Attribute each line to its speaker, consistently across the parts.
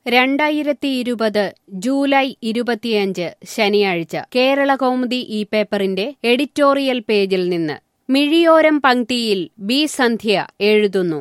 Speaker 1: 2020 July 25 ശനിയാഴ്ച കേരളകൗമുദി ഈ പേപ്പറിന്റെ എഡിറ്റോറിയൽ പേജിൽ നിന്ന് മിഴിയോരം പംക്തിയിൽ ബി സന്ധ്യ എഴുതുന്നു.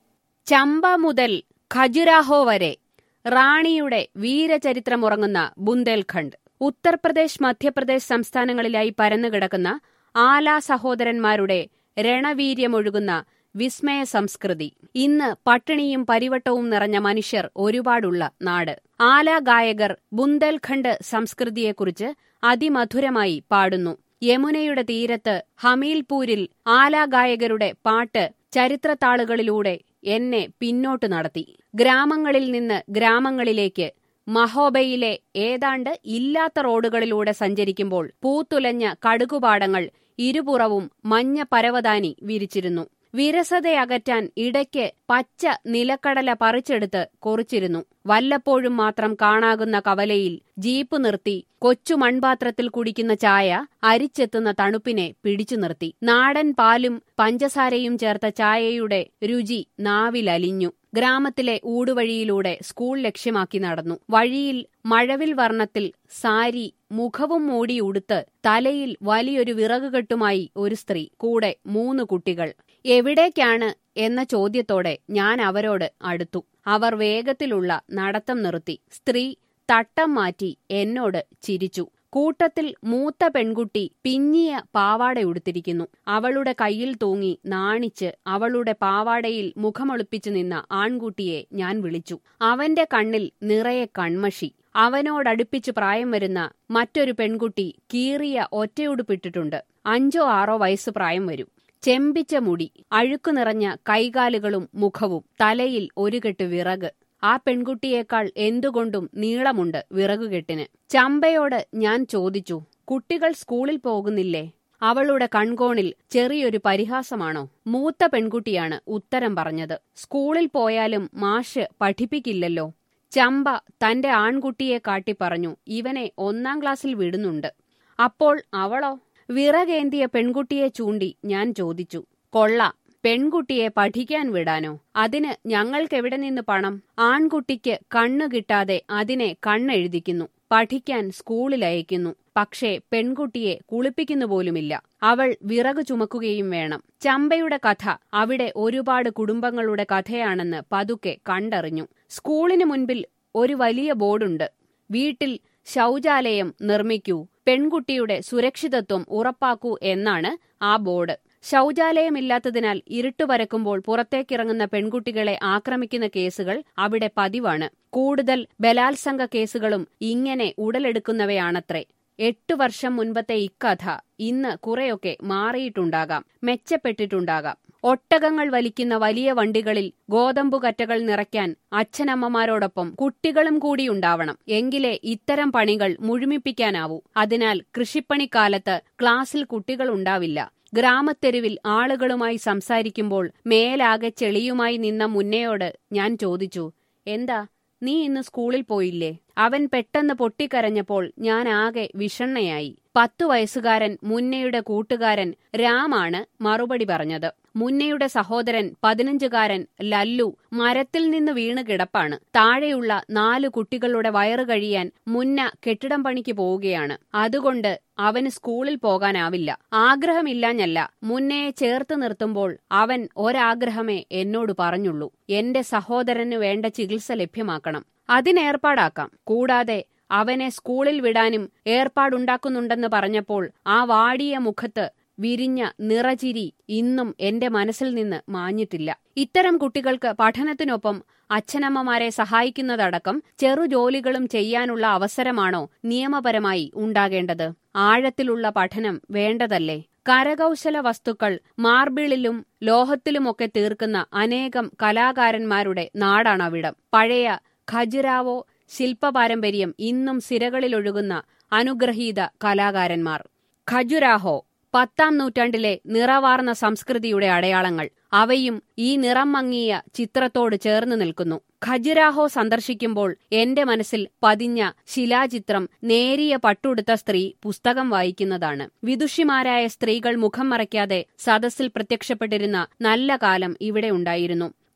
Speaker 1: ചമ്പ മുതൽ ഖജുരാഹോ വരെ റാണിയുടെ വീരചരിത്രമുറങ്ങുന്ന ബുന്ദേൽഖണ്ഡ്. ഉത്തർപ്രദേശ്, മധ്യപ്രദേശ് സംസ്ഥാനങ്ങളിലായി പരന്നുകിടക്കുന്ന ആല സഹോദരന്മാരുടെ രണവീര്യമൊഴുകുന്ന വിസ്മയ സംസ്കൃതി. ഇന്ന് പട്ടിണിയും പരിവട്ടവും നിറഞ്ഞ മനുഷ്യർ ഒരുപാടുള്ള നാട്. ആല ഗായകർ ബുന്ദേൽഖണ്ഡ് സംസ്കൃതിയെക്കുറിച്ച് അതിമധുരമായി പാടുന്നു. യമുനയുടെ തീരത്ത് ഹമീൽപൂരിൽ ആല ഗായകരുടെ പാട്ട് ചരിത്രത്താളുകളിലൂടെ എന്നെ പിന്നോട്ടു നടത്തി. ഗ്രാമങ്ങളിൽ നിന്ന് ഗ്രാമങ്ങളിലേക്ക് മഹോബയിലെ ഏതാണ്ട് ഇല്ലാത്ത റോഡുകളിലൂടെ സഞ്ചരിക്കുമ്പോൾ പൂത്തുലഞ്ഞ കടുകുപാടങ്ങൾ ഇരുപുറവും മഞ്ഞ പരവതാനി വിരിച്ചിരുന്നു. വിരസതയകറ്റാൻ ഇടയ്ക്ക് പച്ച നിലക്കടല പറിച്ചെടുത്ത് കൊറിച്ചിരുന്നു. വല്ലപ്പോഴും മാത്രം കാണാകുന്ന കവലയിൽ ജീപ്പ് നിർത്തി കൊച്ചു മൺപാത്രത്തിൽ കുടിക്കുന്ന ചായ അരിച്ചെത്തുന്ന തണുപ്പിനെ പിടിച്ചു നിർത്തി. നാടൻ പാലും പഞ്ചസാരയും ചേർത്ത ചായയുടെ രുചി നാവിലലിഞ്ഞു. ഗ്രാമത്തിലെ ഊടുവഴിയിലൂടെ സ്കൂൾ ലക്ഷ്യമാക്കി നടന്നു. വഴിയിൽ മഴവിൽ വർണ്ണത്തിൽ സാരി, മുഖവും മൂടി ഉടുത്ത് തലയിൽ വലിയൊരു വിറകുകെട്ടുമായി ഒരു സ്ത്രീ, കൂടെ 3 കുട്ടികൾ. എവിടേക്കാണ് എന്ന ചോദ്യത്തോടെ ഞാൻ അവരോട് അടുത്തു. അവർ വേഗത്തിലുള്ള നടത്തം നിർത്തി. സ്ത്രീ തട്ടം മാറ്റി എന്നോട് ചിരിച്ചു. കൂട്ടത്തിൽ മൂത്ത പെൺകുട്ടി പിന്നിയ പാവാടയുടുത്തിരിക്കുന്നു. അവളുടെ കയ്യിൽ തൂങ്ങി നാണിച്ച് അവളുടെ പാവാടയിൽ മുഖമൊളിപ്പിച്ചു നിന്ന ആൺകുട്ടിയെ ഞാൻ വിളിച്ചു. അവന്റെ കണ്ണിൽ നിറയെ കൺമഷി. അവനോടടുപ്പിച്ച് പ്രായം വരുന്ന മറ്റൊരു പെൺകുട്ടി കീറിയ ഒറ്റയുടുപ്പിട്ടിട്ടുണ്ട്. 5 or 6 വയസ്സ് പ്രായം വരും. ചെമ്പിച്ച മുടി, അഴുക്കു നിറഞ്ഞ കൈകാലുകളും മുഖവും, തലയിൽ ഒരു കെട്ട് വിറക്. ആ പെൺകുട്ടിയേക്കാൾ എന്തുകൊണ്ടും നീളമുണ്ട് വിറകുകെട്ടിന്. ചമ്പയോട് ഞാൻ ചോദിച്ചു, കുട്ടികൾ സ്കൂളിൽ പോകുന്നില്ലേ? അവളുടെ കൺകോണിൽ ചെറിയൊരു പരിഹാസമാണോ? മൂത്ത പെൺകുട്ടിയാണ് ഉത്തരം പറഞ്ഞത്. സ്കൂളിൽ പോയാലും മാഷ് പഠിപ്പിക്കില്ലല്ലോ. ചമ്പ തന്റെ ആൺകുട്ടിയെ കാട്ടി പറഞ്ഞു, ഇവനെ 1ാം ക്ലാസ്സിൽ വിടുന്നുണ്ട്. അപ്പോൾ അവളോ? വിറകേന്തിയ പെൺകുട്ടിയെ ചൂണ്ടി ഞാൻ ചോദിച്ചു. കൊള്ളാം, പെൺകുട്ടിയെ പഠിക്കാൻ വിടാനോ? അതിന് ഞങ്ങൾക്കെവിടെ നിന്ന് പണം? ആൺകുട്ടിക്ക് കണ്ണു കിട്ടാതെ അതിനെ കണ്ണെഴുതിക്കുന്നു, പഠിക്കാൻ സ്കൂളിൽ അയക്കുന്നു. പക്ഷേ പെൺകുട്ടിയെ കുളിപ്പിക്കുന്നു പോലുമില്ല. അവൾ വിറകു ചുമക്കുകയും വേണം. ചമ്പയുടെ കഥ അവിടെ ഒരുപാട് കുടുംബങ്ങളുടെ കഥയാണെന്ന് പതുക്കെ കണ്ടറിഞ്ഞു. സ്കൂളിന് മുൻപിൽ ഒരു വലിയ ബോർഡുണ്ട്. വീട്ടിൽ ശൗചാലയം നിർമ്മിക്കൂ, പെൺകുട്ടിയുടെ സുരക്ഷിതത്വം ഉറപ്പാക്കൂ എന്നാണ് ആ ബോർഡ്. ശൗചാലയമില്ലാത്തതിനാൽ ഇരുട്ടു പരക്കുമ്പോൾ പുറത്തേക്കിറങ്ങുന്ന പെൺകുട്ടികളെ ആക്രമിക്കുന്ന കേസുകൾ അവിടെ പതിവാണ്. കൂടുതൽ ബലാത്സംഗ കേസുകളും ഇങ്ങനെ ഉടലെടുക്കുന്നവയാണത്രേ. 8 വർഷം മുൻപത്തെ ഇക്കഥ ഇന്ന് കുറെയൊക്കെ മാറിയിട്ടുണ്ടാകാം, മെച്ചപ്പെട്ടിട്ടുണ്ടാകാം. ഒട്ടകങ്ങൾ വലിക്കുന്ന വലിയ വണ്ടികളിൽ ഗോതമ്പുകറ്റകൾ നിറയ്ക്കാൻ അച്ഛനമ്മമാരോടൊപ്പം കുട്ടികളും കൂടിയുണ്ടാവണം. എങ്കിലേ ഇത്തരം പണികൾ മുഴുമിപ്പിക്കാനാവൂ. അതിനാൽ കൃഷിപ്പണിക്കാലത്ത് ക്ലാസ്സിൽ കുട്ടികൾ ഉണ്ടാവില്ല. ഗ്രാമത്തെരുവിൽ ആളുകളുമായി സംസാരിക്കുമ്പോൾ മേലാകെ ചെളിയുമായി നിന്ന മുന്നയോട് ഞാൻ ചോദിച്ചു, എന്താ നീ ഇന്ന് സ്കൂളിൽ പോയില്ലേ? അവൻ പെട്ടെന്ന് പൊട്ടിക്കരഞ്ഞപ്പോൾ ഞാൻ ആകെ വിഷണ്ണയായി. 10 വയസ്സുകാരൻ മുന്നയുടെ കൂട്ടുകാരൻ രാമാണ് മറുപടി പറഞ്ഞത്. മുന്നയുടെ സഹോദരൻ 15കാരൻ ലല്ലു മരത്തിൽ നിന്ന് വീണ് കിടപ്പാണ്. താഴെയുള്ള 4 കുട്ടികളുടെ വയറ് കഴിയാൻ മുന്ന കെട്ടിടം പണിക്ക് പോവുകയാണ്. അതുകൊണ്ട് അവന് സ്കൂളിൽ പോകാനാവില്ല. ആഗ്രഹമില്ലാഞ്ഞല്ല, മുന്നയെ ചേർത്ത് നിർത്തുമ്പോൾ അവൻ ഒരാഗ്രഹമേ എന്നോട് പറഞ്ഞുള്ളൂ. എന്റെ സഹോദരന് വേണ്ട ചികിത്സ ലഭ്യമാക്കണം. അതിനേർപ്പാടാക്കാം. കൂടാതെ അവനെ സ്കൂളിൽ വിടാനും ഏർപ്പാടുണ്ടാക്കുന്നുണ്ടെന്ന് പറഞ്ഞപ്പോൾ ആ വാടിയ മുഖത്ത് വിരിഞ്ഞ നിറചിരി ഇന്നും എന്റെ മനസ്സിൽ നിന്ന് മാഞ്ഞിട്ടില്ല. ഇത്തരം കുട്ടികൾക്ക് പഠനത്തിനൊപ്പം അച്ഛനമ്മമാരെ സഹായിക്കുന്നതടക്കം ചെറുജോലികളും ചെയ്യാനുള്ള അവസരമാണോ നിയമപരമായി ഉണ്ടാകേണ്ടത്? ആഴത്തിലുള്ള പഠനം വേണ്ടതല്ലേ? കരകൗശല വസ്തുക്കൾ മാർബിളിലും ലോഹത്തിലുമൊക്കെ തീർക്കുന്ന അനേകം കലാകാരന്മാരുടെ നാടാണവിടം. പഴയ ഖജുരാവോ ശില്പപാരമ്പര്യം ഇന്നും സിരകളിലൊഴുകുന്ന അനുഗ്രഹീത കലാകാരന്മാർ. ഖജുരാഹോ 10ാം നൂറ്റാണ്ടിലെ നിറവാർന്ന സംസ്കൃതിയുടെ അടയാളങ്ങൾ. അവയും ഈ നിറം മങ്ങിയ ചിത്രത്തോട് ചേർന്ന് നിൽക്കുന്നു. ഖജുരാഹോ സന്ദർശിക്കുമ്പോൾ എന്റെ മനസ്സിൽ പതിഞ്ഞ ശിലാചിത്രം നേരിയ പട്ടുടുത്ത സ്ത്രീ പുസ്തകം വായിക്കുന്നതാണ്. വിദുഷിമാരായ സ്ത്രീകൾ മുഖം മറയ്ക്കാതെ സദസ്സിൽ പ്രത്യക്ഷപ്പെട്ടിരുന്ന നല്ല കാലം ഇവിടെ ഉണ്ടായിരുന്നു.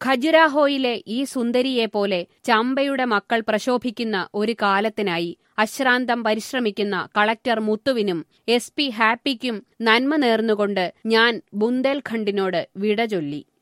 Speaker 1: ഖജുരാഹോയിലെ ഈ സുന്ദരിയെപ്പോലെ ചമ്പയുടെ മക്കൾ പ്രശോഭിക്കുന്ന ഒരു കാലത്തിനായി അശ്രാന്തം പരിശ്രമിക്കുന്ന കളക്ടർ മുത്തുവിനും SP ഹാപ്പിക്കും നന്മ നേർന്നുകൊണ്ട് ഞാൻ ബുന്ദേൽഖണ്ഡിനോട് വിട ചൊല്ലി.